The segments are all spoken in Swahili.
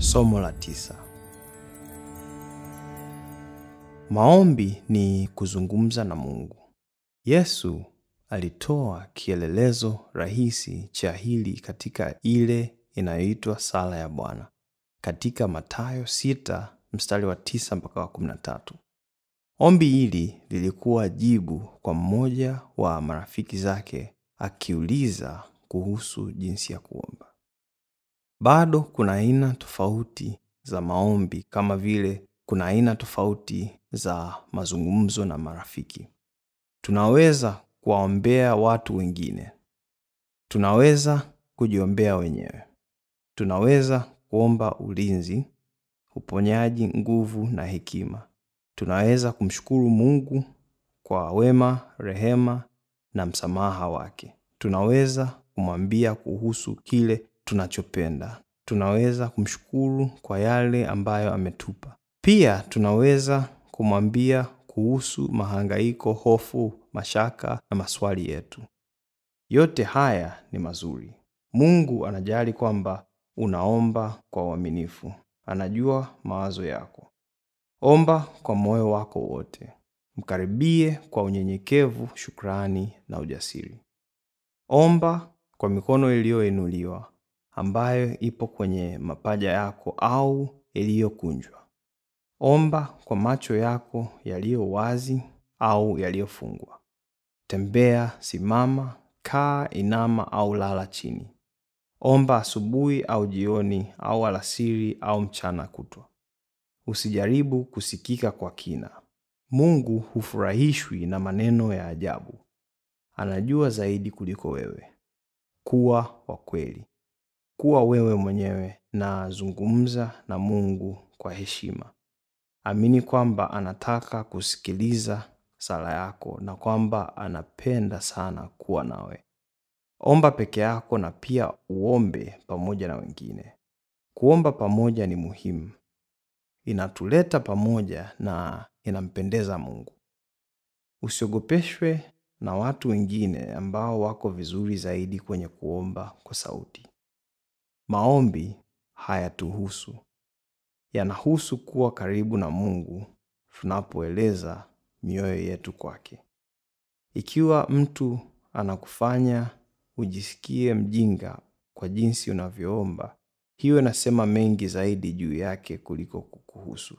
Somo la 9. Maombi ni kuzungumza na Mungu. Yesu alitoa kielelezo rahisi cha hili katika ile inayoitwa sala ya Bwana katika Mathayo 6 mstari wa 9 mpaka wa 13. Ombi hili lilikuwa jibu kwa mmoja wa marafiki zake akiuliza kuhusu jinsi ya kuomba. Bado kuna aina tofauti za maombi, kama vile kuna aina tofauti za mazungumzo na marafiki. Tunaweza kuwaombea watu wengine. Tunaweza kujiombea wenyewe. Tunaweza kuomba ulinzi, uponyaji, nguvu na hekima. Tunaweza kumshukuru Mungu kwa wema, rehema na msamaha wake. Tunaweza kumwambia kuhusu kile tunachopenda. Tunaweza kumshukuru kwa yale ambayo ametupa. Pia tunaweza kumwambia kuhusu mahangaiko, hofu, mashaka na maswali yetu. Yote haya ni mazuri. Mungu anajali kwamba unaomba kwa uaminifu. Anajua mawazo yako. Omba kwa moyo wako wote. Mkaribie kwa unyenyekevu, shukrani na ujasiri. Omba kwa mikono iliyoinuliwa, ambayo ipo kwenye mapaja yako au iliyokunjwa. Omba kwa macho yako yaliyo wazi au yaliyofungwa. Tembea, simama, kaa, inama au lala chini. Omba asubuhi au jioni au alasiri au mchana kutwa. Usijaribu kusikika kwa kina. Mungu hufurahishwi na maneno ya ajabu. Anajua zaidi kuliko wewe. Kuwa wa kweli. Kuwa wewe mwenyewe na zungumza na Mungu kwa heshima. Amini kwamba anataka kusikiliza sala yako na kwamba anapenda sana kuwa nawe. Omba peke yako na pia uombe pamoja na wengine. Kuomba pamoja ni muhimu. Inatuleta pamoja na inampendeza Mungu. Usiogopeshwe na watu wengine ambao wako vizuri zaidi kwenye kuomba kwa sauti. Maombi hayatuhusu. Yanahusu kuwa karibu na Mungu tunapoeleza mioyo yetu kwake. Ikiwa mtu anakufanya ujisikie mjinga kwa jinsi unavyoomba, hiyo inasema mengi zaidi juu yake kuliko kukuhusu.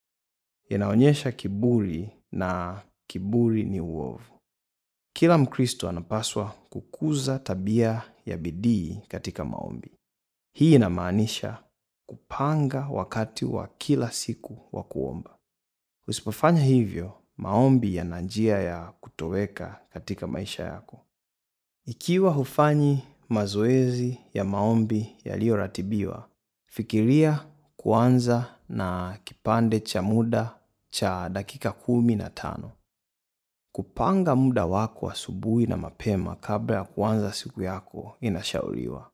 Inaonyesha kiburi, na kiburi ni uovu. Kila Mkristo anapaswa kukuza tabia ya bidii katika maombi. Hii inamaanisha kupanga wakati wa kila siku wa kuomba. Usipofanya hivyo, maombi yana njia ya kutoweka katika maisha yako. Ikiwa hufanyi mazoezi ya maombi yaliyoratibiwa, fikiria kuanza na kipande cha muda cha dakika 15. Kupanga muda wako asubuhi na mapema kabla ya kuanza siku yako inashauriwa.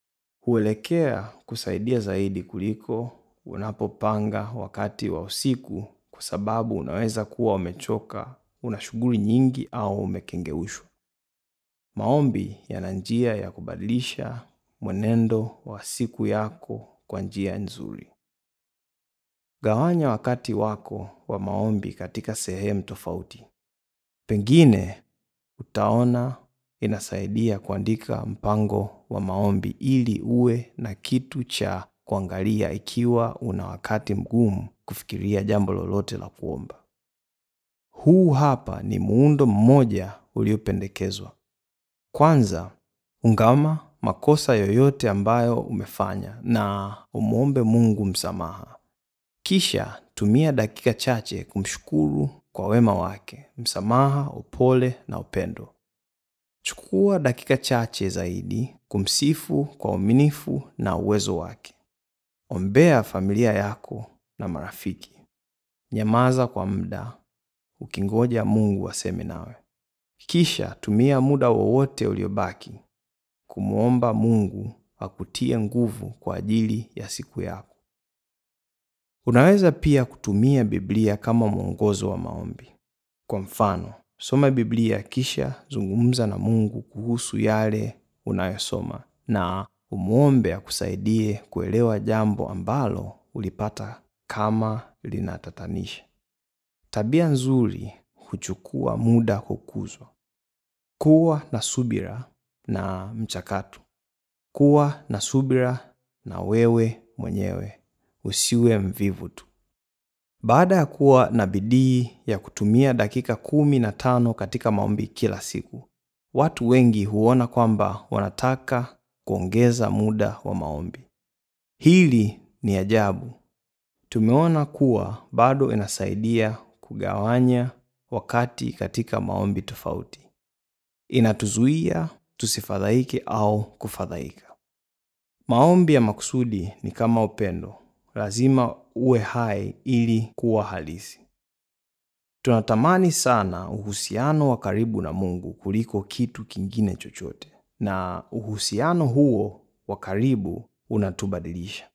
Huelekea kusaidia zaidi kuliko unapopanga wakati wa usiku, kwa sababu unaweza kuwa umechoka, una shughuli nyingi au umekengeushwa. Maombi yana njia ya kubadilisha mwenendo wa siku yako kwa njia nzuri. Gawanya wakati wako wa maombi katika sehemu tofauti. Pengine utaona inasaidia kuandika mpango wa maombi ili uwe na kitu cha kuangalia ikiwa una wakati mgumu kufikiria jambo lolote la kuomba. Huu hapa ni muundo mmoja uliopendekezwa. Kwanza, ungama makosa yoyote ambayo umefanya na umuombe Mungu msamaha. Kisha tumia dakika chache kumshukuru kwa wema wake, msamaha, upole na upendo. Chukua dakika chache zaidi kumsifu kwa uaminifu na uwezo wake. Ombea familia yako na marafiki. Nyamaza kwa muda ukingoja Mungu aseme nawe. Kisha tumia muda wowote uliobaki kumuomba Mungu akutie nguvu kwa ajili ya siku yako. Unaweza pia kutumia Biblia kama mwongozo wa maombi. Kwa mfano, soma Biblia kisha zungumza na Mungu kuhusu yale unayosoma na Umuombe akusaidie kuelewa jambo ambalo ulipata kama linatatanisha. Tabia nzuri huchukua muda kukuzwa. Kuwa na subira na mchakato. Kuwa na subira na wewe mwenyewe. Usiwe mvivu tu. Baada ya kuwa na bidii ya kutumia dakika 15 katika maombi kila siku, watu wengi huona kwamba wanataka kuongeza muda wa maombi. Hili ni ajabu. Tumeona kuwa bado inasaidia kugawanya wakati katika maombi tofauti. Inatuzuia tusifadhaike au kufadhaika. Maombi ya makusudi ni kama upendo. Lazima uwe hai ili kuwa halisi. Tunatamani sana uhusiano wa karibu na Mungu kuliko kitu kingine chochote. Na uhusiano huo wa karibu unatubadilisha.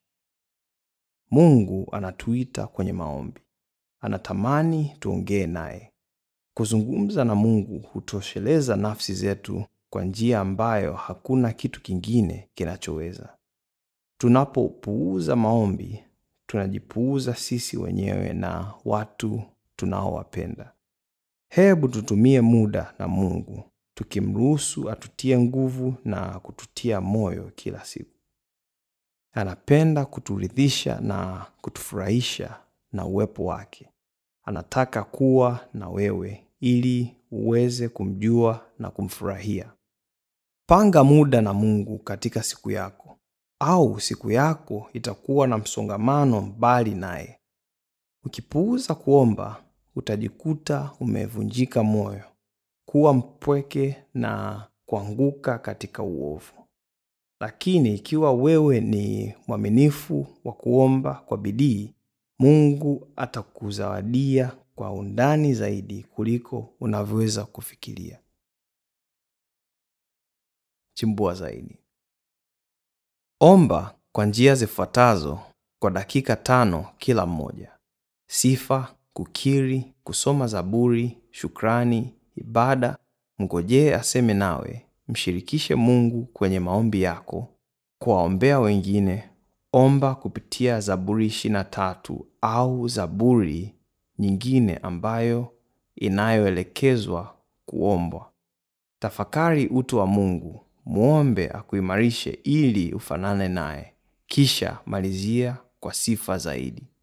Mungu anatuita kwenye maombi. Anatamani tuongee naye. Kuzungumza na Mungu hutosheleza nafsi zetu kwa njia ambayo hakuna kitu kingine kinachoweza. Tunapopuuza maombi, tunajipuuza sisi wenyewe na watu tunaowapenda. Hebu tutumie muda na Mungu, tukimruhusu atutie nguvu na kututia moyo kila siku. Anapenda kuturidhisha na kutufurahisha na uwepo wake. Anataka kuwa na wewe ili uweze kumjua na kumfurahia. Panga muda na Mungu katika siku yako, au siku yako itakuwa na msongamano mbali naye. Ukipuuza kuomba, utajikuta umevunjika moyo, kuwa mpweke na kuanguka katika uovu. Lakini ikiwa wewe ni mwaminifu wa kuomba kwa bidii, Mungu atakuzawadia kwa undani zaidi kuliko unavyoweza kufikiria. Chimbua zaidi. Omba kwa njia zifuatazo kwa dakika 5 kila mmoja. Sifa, kukiri, kusoma zaburi, shukrani, ibada, mngojee aseme nawe, mshirikishe Mungu kwenye maombi yako, kuwaombea wengine. Omba kupitia Zaburi 23 au zaburi nyingine ambayo inayoelekezwa kuombwa. Tafakari utu wa Mungu, muombe akuimarishe ili ufanane naye. Kisha malizia kwa sifa zaidi.